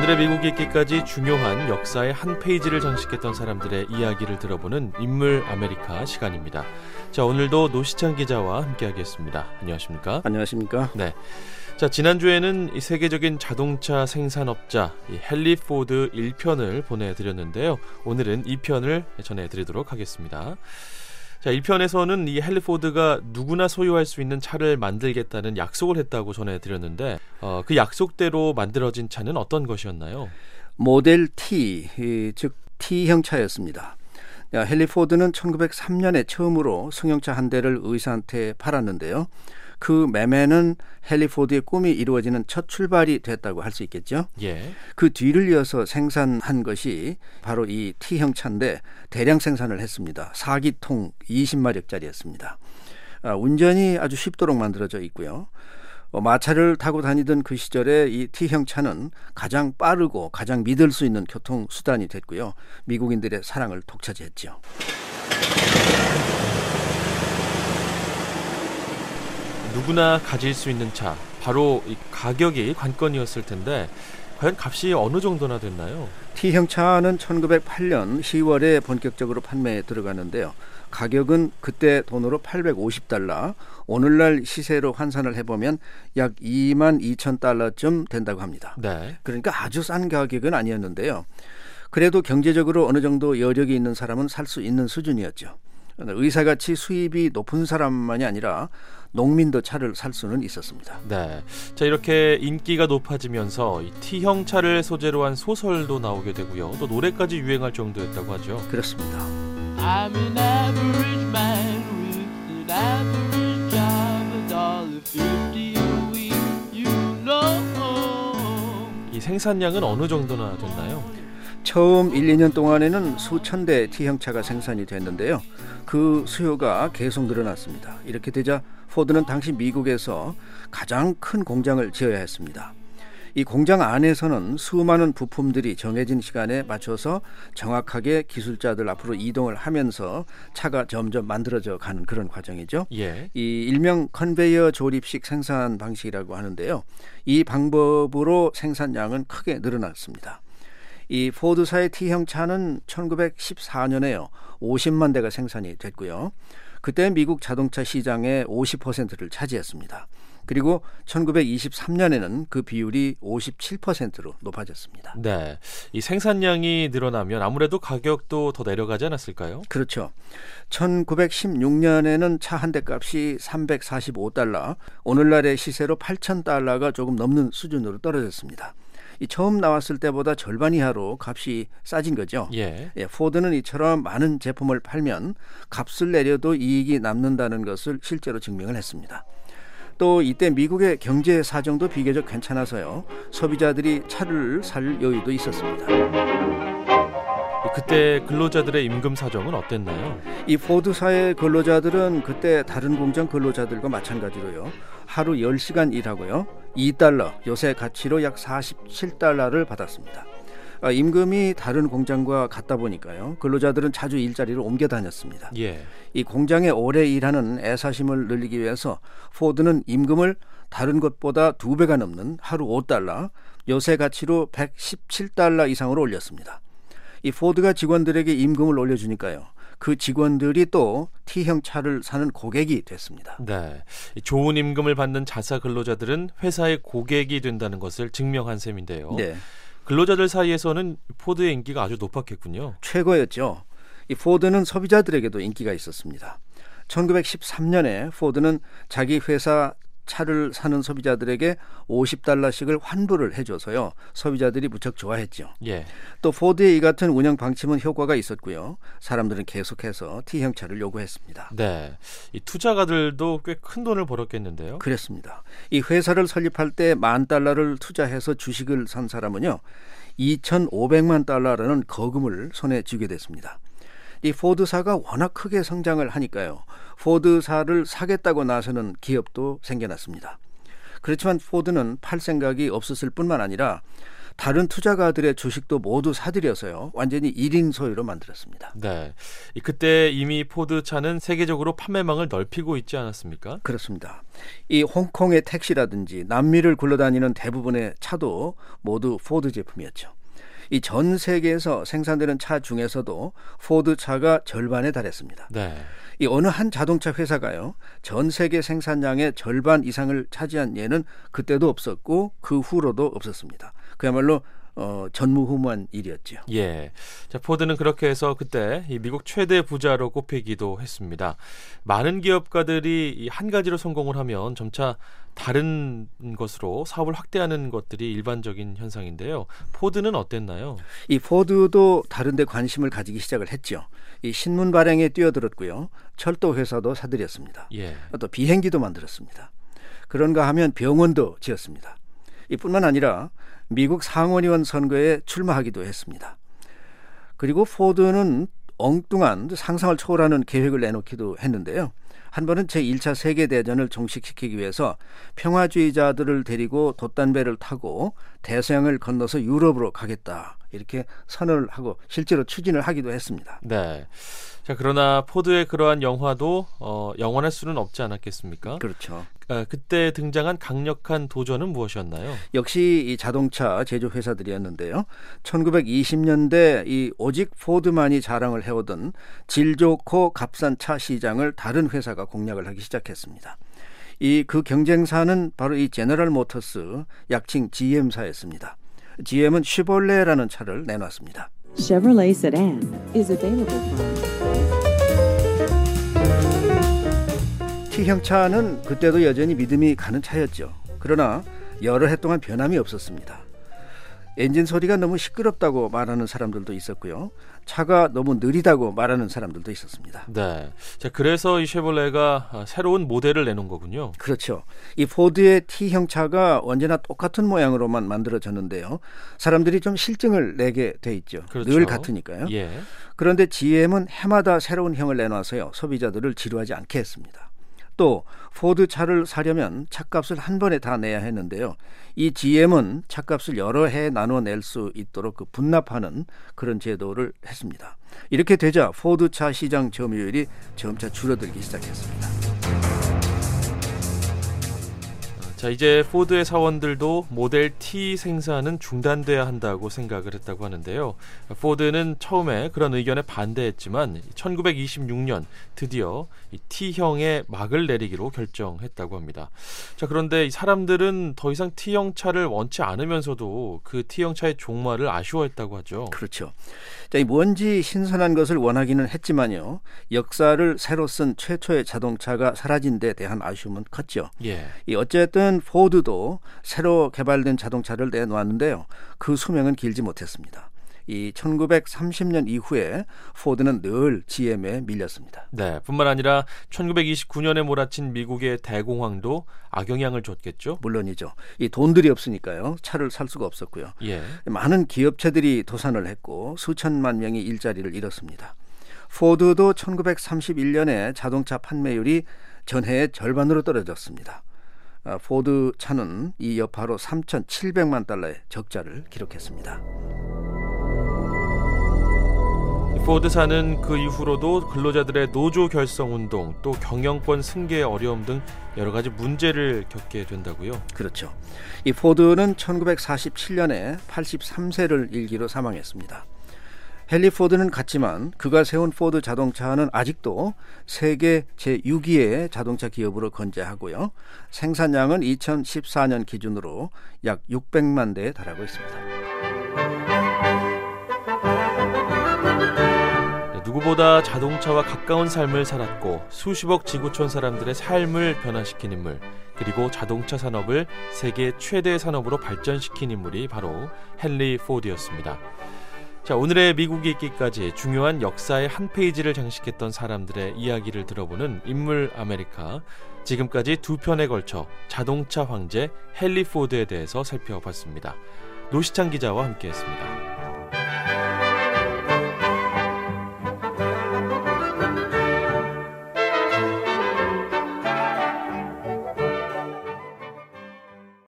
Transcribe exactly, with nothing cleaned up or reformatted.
오늘의 미국 읽기까지 중요한 역사의 한 페이지를 장식했던 사람들의 이야기를 들어보는 인물 아메리카 시간입니다. 자, 오늘도 노시창 기자와 함께하겠습니다. 안녕하십니까? 안녕하십니까? 네. 자, 지난주에는 이 세계적인 자동차 생산업자 이 헨리 포드 일 편을 보내드렸는데요. 오늘은 이 편을 전해드리도록 하겠습니다. 자, 일 편에서는 이 헨리 포드가 누구나 소유할 수 있는 차를 만들겠다는 약속을 했다고 전해드렸는데 어, 그 약속대로 만들어진 차는 어떤 것이었나요? 모델 T, 즉 T형 차였습니다. 헨리 포드는 천구백삼 년에 처음으로 승용차 한 대를 의사한테 팔았는데요. 그 매매는 헨리 포드의 꿈이 이루어지는 첫 출발이 됐다고 할 수 있겠죠. 예. 그 뒤를 이어서 생산한 것이 바로 이 T형 차인데 대량 생산을 했습니다. 사 기통 이십 마력짜리였습니다. 아, 운전이 아주 쉽도록 만들어져 있고요. 어, 마차를 타고 다니던 그 시절에 이 T형 차는 가장 빠르고 가장 믿을 수 있는 교통수단이 됐고요. 미국인들의 사랑을 독차지했죠. 누구나 가질 수 있는 차, 바로 이 가격이 관건이었을 텐데 과연 값이 어느 정도나 됐나요? T형 차는 천구백팔 년 시월에 본격적으로 판매에 들어가는데요. 가격은 그때 돈으로 팔백오십 달러, 오늘날 시세로 환산을 해보면 약 이만 이천 달러쯤 된다고 합니다. 네. 그러니까 아주 싼 가격은 아니었는데요. 그래도 경제적으로 어느 정도 여력이 있는 사람은 살 수 있는 수준이었죠. 의사같이 수입이 높은 사람만이 아니라 농민도 차를 살 수는 있었습니다. 네, 자, 이렇게 인기가 높아지면서 이 T형 차를 소재로 한 소설도 나오게 되고요. 또 노래까지 유행할 정도였다고 하죠. 그렇습니다. I'm an average man with an average job, a dollar fifty a week, you know. 이 생산량은 어느 정도나 됐나요? 처음 일, 이 년 동안에는 수천 대 T형 차가 생산이 됐는데요. 그 수요가 계속 늘어났습니다. 이렇게 되자 포드는 당시 미국에서 가장 큰 공장을 지어야 했습니다. 이 공장 안에서는 수많은 부품들이 정해진 시간에 맞춰서 정확하게 기술자들 앞으로 이동을 하면서 차가 점점 만들어져 가는 그런 과정이죠. 예. 이 일명 컨베이어 조립식 생산 방식이라고 하는데요. 이 방법으로 생산량은 크게 늘어났습니다. 이 포드사의 T형 차는 천구백십사 년에요. 오십만 대가 생산이 됐고요. 그때 미국 자동차 시장의 오십 퍼센트를 차지했습니다. 그리고 천구백이십삼 년에는 그 비율이 오십칠 퍼센트로 높아졌습니다. 네, 이 생산량이 늘어나면 아무래도 가격도 더 내려가지 않았을까요? 그렇죠. 천구백십육 년에는 차 한 대 값이 삼백사십오 달러, 오늘날의 시세로 팔천 달러가 조금 넘는 수준으로 떨어졌습니다. 이 처음 나왔을 때보다 절반 이하로 값이 싸진 거죠. 예. 예, 포드는 이처럼 많은 제품을 팔면 값을 내려도 이익이 남는다는 것을 실제로 증명을 했습니다. 또 이때 미국의 경제 사정도 비교적 괜찮아서요. 소비자들이 차를 살 여유도 있었습니다. 그때 근로자들의 임금 사정은 어땠나요? 이 포드사의 근로자들은 그때 다른 공장 근로자들과 마찬가지로요. 하루 열 시간 일하고요. 이 달러, 요새 가치로 약 사십칠 달러를 받았습니다. 아, 임금이 다른 공장과 같다 보니까요. 근로자들은 자주 일자리를 옮겨 다녔습니다. 예. 이 공장에 오래 일하는 애사심을 늘리기 위해서 포드는 임금을 다른 것보다 두 배가 넘는 하루 오 달러, 요새 가치로 백십칠 달러 이상으로 올렸습니다. 이 포드가 직원들에게 임금을 올려주니까요. 그 직원들이 또 T형 차를 사는 고객이 됐습니다. 네, 좋은 임금을 받는 자사 근로자들은 회사의 고객이 된다는 것을 증명한 셈인데요. 네. 근로자들 사이에서는 포드의 인기가 아주 높았겠군요. 최고였죠. 이 포드는 소비자들에게도 인기가 있었습니다. 천구백십삼 년에 포드는 자기 회사 차를 사는 소비자들에게 오십 달러씩을 환불을 해줘서요. 소비자들이 무척 좋아했죠. 예. 또 포드의 이 같은 운영 방침은 효과가 있었고요. 사람들은 계속해서 T형 차를 요구했습니다. 네, 이 투자가들도 꽤 큰 돈을 벌었겠는데요. 그렇습니다. 이 회사를 설립할 때 만 달러를 투자해서 주식을 산 사람은요. 이천오백만 달러라는 거금을 손에 쥐게 됐습니다. 이 포드사가 워낙 크게 성장을 하니까요. 포드사를 사겠다고 나서는 기업도 생겨났습니다. 그렇지만 포드는 팔 생각이 없었을 뿐만 아니라 다른 투자가들의 주식도 모두 사들여서요. 완전히 일 인 소유로 만들었습니다. 네, 이 그때 이미 포드차는 세계적으로 판매망을 넓히고 있지 않았습니까? 그렇습니다. 이 홍콩의 택시라든지 남미를 굴러다니는 대부분의 차도 모두 포드 제품이었죠. 이 전 세계에서 생산되는 차 중에서도 포드 차가 절반에 달했습니다. 네. 이 어느 한 자동차 회사가요, 전 세계 생산량의 절반 이상을 차지한 예는 그때도 없었고 그 후로도 없었습니다. 그야말로 어, 전무후무한 일이었죠. 예. 자, 포드는 그렇게 해서 그때 이 미국 최대 부자로 꼽히기도 했습니다. 많은 기업가들이 이 한 가지로 성공을 하면 점차 다른 것으로 사업을 확대하는 것들이 일반적인 현상인데요. 포드는 어땠나요? 이 포드도 다른 데 관심을 가지기 시작을 했죠. 이 신문 발행에 뛰어들었고요. 철도 회사도 사들였습니다. 예. 또 비행기도 만들었습니다. 그런가 하면 병원도 지었습니다. 이뿐만 아니라 미국 상원의원 선거에 출마하기도 했습니다. 그리고 포드는 엉뚱한 상상을 초월하는 계획을 내놓기도 했는데요. 한 번은 제일 차 세계대전을 종식시키기 위해서 평화주의자들을 데리고 돛단배를 타고 대서양을 건너서 유럽으로 가겠다, 이렇게 선언을 하고 실제로 추진을 하기도 했습니다. 네. 자, 그러나 포드의 그러한 영화도 어, 영원할 수는 없지 않았겠습니까? 그렇죠. 아, 그때 등장한 강력한 도전은 무엇이었나요? 역시 이 자동차 제조 회사들이었는데요. 천구백이십 년대 이 오직 포드만이 자랑을 해오던 질 좋고 값싼 차 시장을 다른 회사가 공략을 하기 시작했습니다. 이 그 경쟁사는 바로 이 제너럴 모터스, 약칭 지엠사였습니다. 지엠은 쉐볼레라는 차를 내놨습니다. Chevrolet sedan is available from T형 차는 그때도 여전히 믿음이 가는 차였죠. 그러나 여러 해 동안 변함이 없었습니다. 엔진 소리가 너무 시끄럽다고 말하는 사람들도 있었고요. 차가 너무 느리다고 말하는 사람들도 있었습니다. 네. 자, 그래서 이 쉐볼레가 새로운 모델을 내놓은 거군요. 그렇죠. 이 포드의 T형 차가 언제나 똑같은 모양으로만 만들어졌는데요. 사람들이 좀 실증을 내게 돼 있죠. 그렇죠. 늘 같으니까요. 예. 그런데 지엠은 해마다 새로운 형을 내놔서요, 소비자들을 지루하지 않게 했습니다. 또 포드 차를 사려면 차값을 한 번에 다 내야 했는데요. 이 지엠은 차값을 여러 해 나눠 낼 수 있도록 그 분납하는 그런 제도를 했습니다. 이렇게 되자 포드 차 시장 점유율이 점차 줄어들기 시작했습니다. 자, 이제 포드의 사원들도 모델 T 생산은 중단돼야 한다고 생각을 했다고 하는데요. 포드는 처음에 그런 의견에 반대했지만 천구백이십육 년 드디어 이 T형에 막을 내리기로 결정했다고 합니다. 자, 그런데 이 사람들은 더 이상 T형 차를 원치 않으면서도 그 T형 차의 종말을 아쉬워했다고 하죠. 그렇죠. 자, 이 뭔지 신선한 것을 원하기는 했지만요. 역사를 새로 쓴 최초의 자동차가 사라진 데 대한 아쉬움은 컸죠. 예. 이 어쨌든 포드도 새로 개발된 자동차를 내놓았는데요. 그 수명은 길지 못했습니다. 이 천구백삼십 년 이후에 포드는 늘 지엠에 밀렸습니다. 네, 뿐만 아니라 천구백이십구 년에 몰아친 미국의 대공황도 악영향을 줬겠죠? 물론이죠. 이 돈들이 없으니까요. 차를 살 수가 없었고요. 예. 많은 기업체들이 도산을 했고 수천만 명이 일자리를 잃었습니다. 포드도 천구백삼십일 년에 자동차 판매율이 전해의 절반으로 떨어졌습니다. 포드 차는 이 여파로 삼천칠백만 달러의 적자를 기록했습니다. 포드사는 그 이후로도 근로자들의 노조 결성 운동, 또 경영권 승계의 어려움 등 여러 가지 문제를 겪게 된다고요? 그렇죠. 이 포드는 천구백사십칠 년에 팔십삼 세를 일기로 사망했습니다. 헨리 포드는 갔지만 그가 세운 포드 자동차는 아직도 세계 제육 위의 자동차 기업으로 건재하고요. 생산량은 이천십사 년 기준으로 약 육백만 대에 달하고 있습니다. 네, 누구보다 자동차와 가까운 삶을 살았고 수십억 지구촌 사람들의 삶을 변화시킨 인물, 그리고 자동차 산업을 세계 최대 산업으로 발전시킨 인물이 바로 헨리 포드였습니다. 자, 오늘의 미국이 있기까지 중요한 역사의 한 페이지를 장식했던 사람들의 이야기를 들어보는 인물 아메리카. 지금까지 두 편에 걸쳐 자동차 황제 헨리 포드에 대해서 살펴봤습니다. 노시창 기자와 함께했습니다.